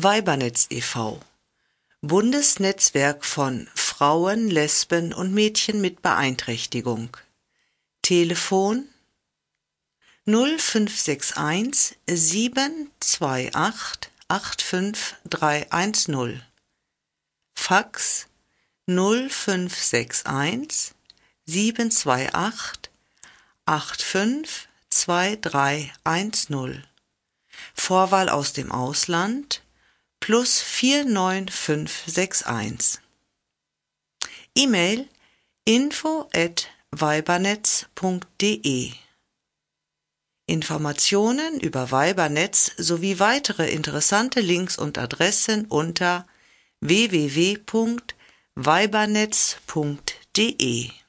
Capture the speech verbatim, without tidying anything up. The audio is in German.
Weibernetz e V Bundesnetzwerk von Frauen, Lesben und Mädchen mit Beeinträchtigung. Telefon null fünf sechs eins sieben zwei acht acht fünf drei eins null. Fax null fünf sechs eins sieben zwei acht acht fünf zwei drei eins null. Vorwahl aus dem Ausland plus vier neun fünf sechs eins. E-Mail info at weibernetz punkt de. Informationen über Weibernetz sowie weitere interessante Links und Adressen unter w w w punkt weibernetz punkt de.